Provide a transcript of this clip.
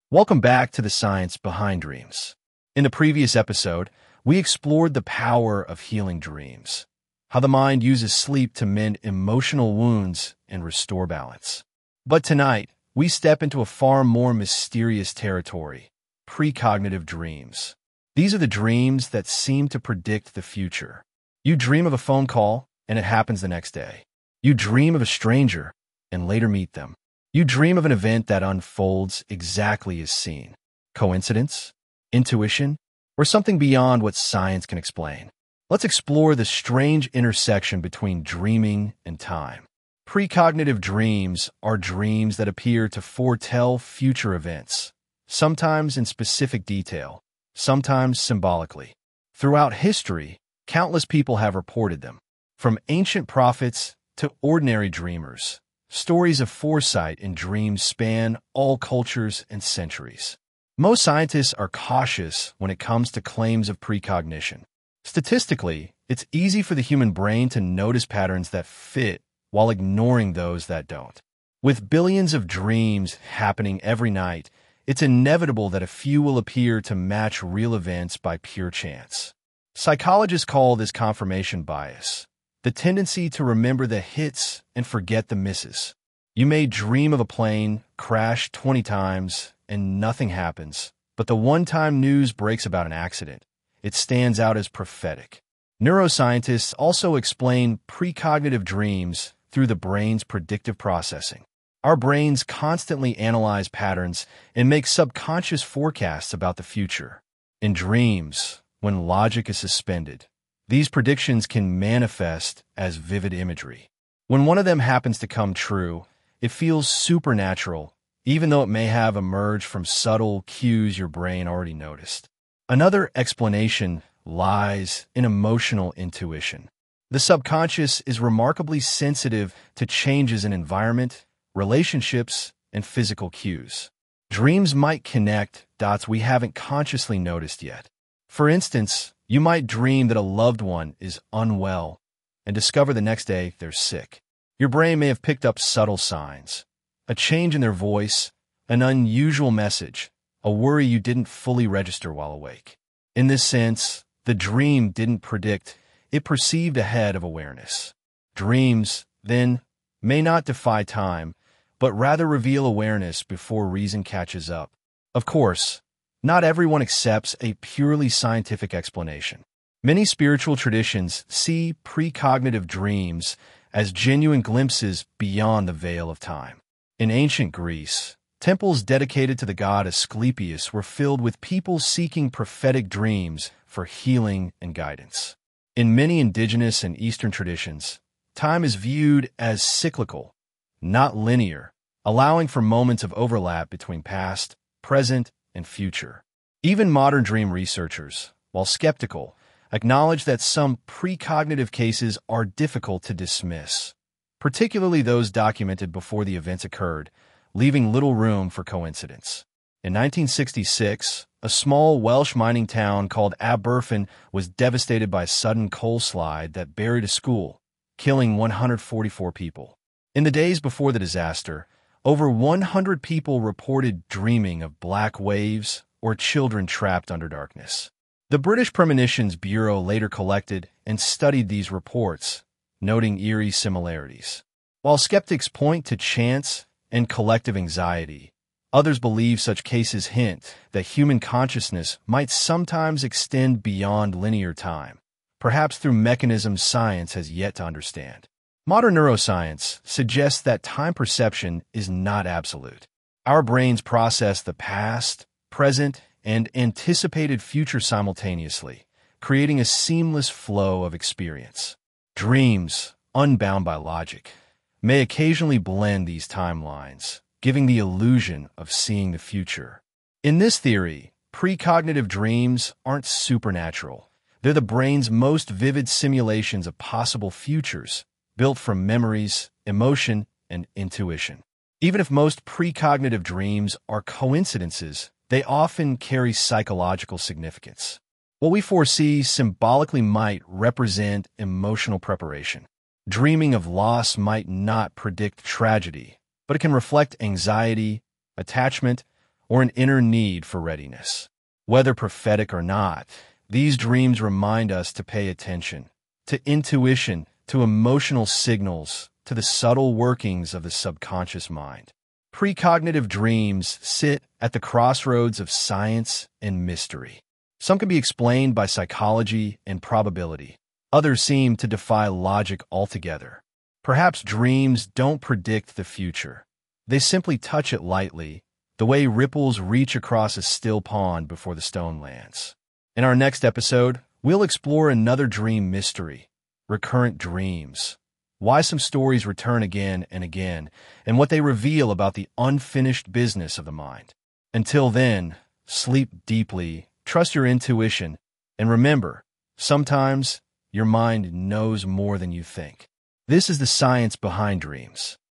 Welcome back to the science behind dreams. In the previous episode, we explored the power of healing dreams, how the mind uses sleep to mend emotional wounds and restore balance. But tonight, we step into a far more mysterious territory, precognitive dreams. These are the dreams that seem to predict the future. You dream of a phone call, and it happens the next day. You dream of a stranger, and later meet them. You dream of an event that unfolds exactly as seen. Coincidence? Intuition? Or something beyond what science can explain? Let's explore the strange intersection between dreaming and time. Precognitive dreams are dreams that appear to foretell future events, sometimes in specific detail, sometimes symbolically. Throughout history, countless people have reported them. From ancient prophets to ordinary dreamers, stories of foresight in dreams span all cultures and centuries. Most scientists are cautious when it comes to claims of precognition. Statistically, it's easy for the human brain to notice patterns that fit while ignoring those that don't. With billions of dreams happening every night, it's inevitable that a few will appear to match real events by pure chance. Psychologists call this confirmation bias, the tendency to remember the hits and forget the misses. You may dream of a plane crash 20 times and nothing happens, but the one-time news breaks about an accident. It stands out as prophetic. Neuroscientists also explain precognitive dreams through the brain's predictive processing. Our brains constantly analyze patterns and make subconscious forecasts about the future. In dreams, when logic is suspended, these predictions can manifest as vivid imagery. When one of them happens to come true, it feels supernatural, even though it may have emerged from subtle cues your brain already noticed. Another explanation lies in emotional intuition. The subconscious is remarkably sensitive to changes in environment, relationships, and physical cues. Dreams might connect dots we haven't consciously noticed yet. For instance, you might dream that a loved one is unwell and discover the next day they're sick. Your brain may have picked up subtle signs, a change in their voice, an unusual message, a worry you didn't fully register while awake. In this sense, the dream didn't predict, it perceived ahead of awareness. Dreams, then, may not defy time, but rather reveal awareness before reason catches up. Of course, not everyone accepts a purely scientific explanation. Many spiritual traditions see precognitive dreams as genuine glimpses beyond the veil of time. In ancient Greece, temples dedicated to the god Asclepius were filled with people seeking prophetic dreams for healing and guidance. In many indigenous and Eastern traditions, time is viewed as cyclical, not linear, allowing for moments of overlap between past, present, and future. Even modern dream researchers, while skeptical, acknowledge that some precognitive cases are difficult to dismiss, particularly those documented before the events occurred, leaving little room for coincidence. In 1966, a small Welsh mining town called Aberfan was devastated by a sudden coal slide that buried a school, killing 144 people. In the days before the disaster, over 100 people reported dreaming of black waves or children trapped under darkness. The British Premonitions Bureau later collected and studied these reports, noting eerie similarities. While skeptics point to chance and collective anxiety, others believe such cases hint that human consciousness might sometimes extend beyond linear time, perhaps through mechanisms science has yet to understand. Modern neuroscience suggests that time perception is not absolute. Our brains process the past, present, and anticipated future simultaneously, creating a seamless flow of experience. Dreams, unbound by logic, may occasionally blend these timelines, giving the illusion of seeing the future. In this theory, precognitive dreams aren't supernatural. They're the brain's most vivid simulations of possible futures, built from memories, emotion, and intuition. Even if most precognitive dreams are coincidences, they often carry psychological significance. What we foresee symbolically might represent emotional preparation. Dreaming of loss might not predict tragedy, but it can reflect anxiety, attachment, or an inner need for readiness. Whether prophetic or not, these dreams remind us to pay attention to intuition, to emotional signals, to the subtle workings of the subconscious mind. Precognitive dreams sit at the crossroads of science and mystery. Some can be explained by psychology and probability. Others seem to defy logic altogether. Perhaps dreams don't predict the future. They simply touch it lightly, the way ripples reach across a still pond before the stone lands. In our next episode, we'll explore another dream mystery: recurrent dreams. Why some stories return again and again, and what they reveal about the unfinished business of the mind. Until then, sleep deeply, trust your intuition, and remember, sometimes your mind knows more than you think. This is the science behind dreams.